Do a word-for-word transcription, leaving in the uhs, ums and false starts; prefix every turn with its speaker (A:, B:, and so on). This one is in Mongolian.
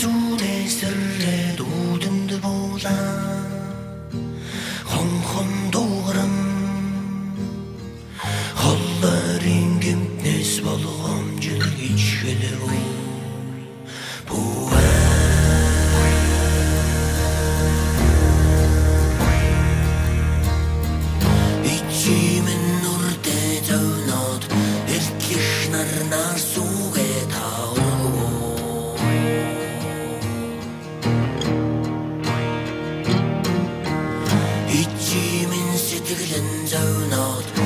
A: түнесірре дудымды бола хонхон доғырым холларын кемтнес болгом жыл кечкеле бой буа ичимен нурде таунат эркишнар нар суге тауру ичимен сэтгэлэн таунат